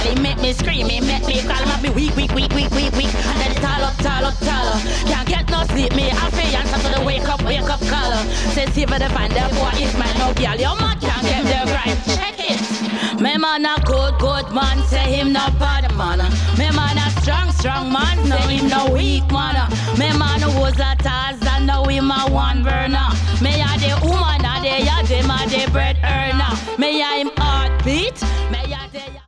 He make me scream, he make me call him, me weak. And then tall up. Can't get no sleep, me happy answer to the wake up caller. Say see for the find the boy is my no girl. Your man can't get the right, check it. Me man a good man, say him no bad man. Me man a strong man, say him no weak man. Me man was a Tarzan, no